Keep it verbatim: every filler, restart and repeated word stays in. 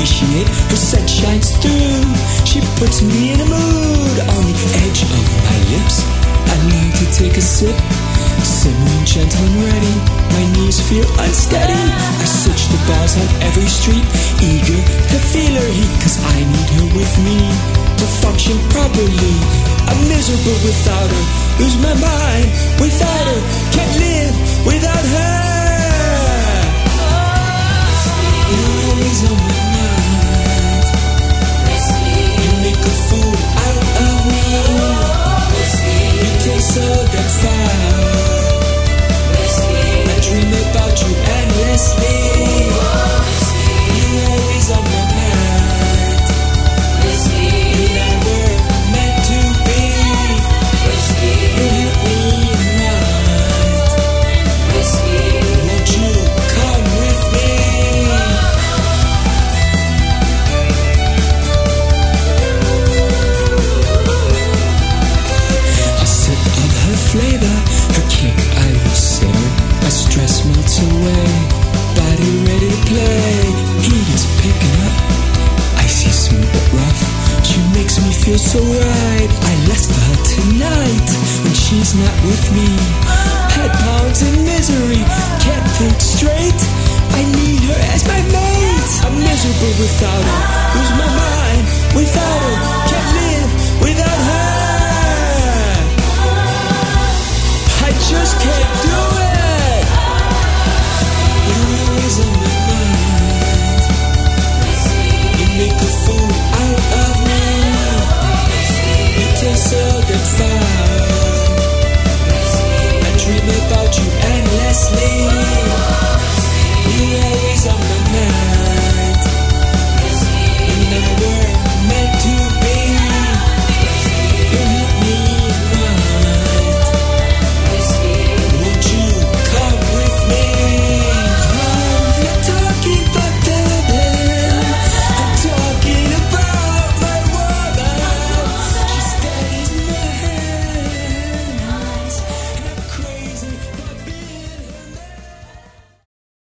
appreciate her scent shines through. She puts me in a mood on the edge of my lips. I need to take a sip, simmering gentle and ready. My knees feel unsteady. I search the bars on every street, eager to feel her heat, cause I need her with me to function properly. I'm miserable without her, lose my mind without her, can't live without her. You're always on my mind. You make a fool out of me. You taste so damn fine. I dream about you endlessly. You're always on my mind. You never meant to be. You hit me in mind. Won't you come with me? A sip of her flavor, her kick I will savor. My stress melts away, body ready to play. Heat is picking up, icy smooth but rough. She makes me feel so right. I lust for her tonight when she's not with me. Head pounds in misery, can't think straight. I need her as my mate. I'm miserable without her, lose my mind without her, can't live without her. I just can't do it. You're always on my mind. You make a fool out of me. You taste so damn fine. I dream about you endlessly. You're always on my mind. You never meant to